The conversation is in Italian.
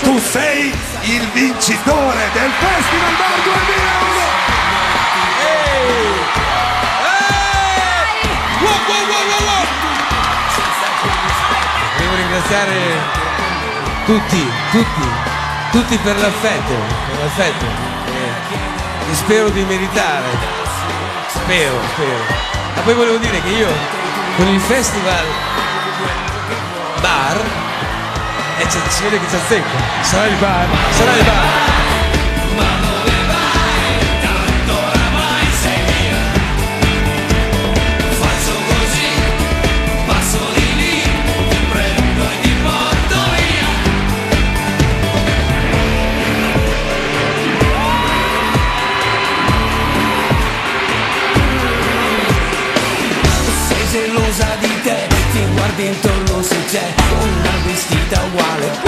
Tu sei il vincitore del Festival Bar 2001. Devo ringraziare tutti per l'affetto che spero di meritare, spero. Ma poi volevo dire che io con il Festival Bar si vede che c'è azzecco, sarà il bar. Gelosa di te, ti guardi intorno se c'è una vestita uguale.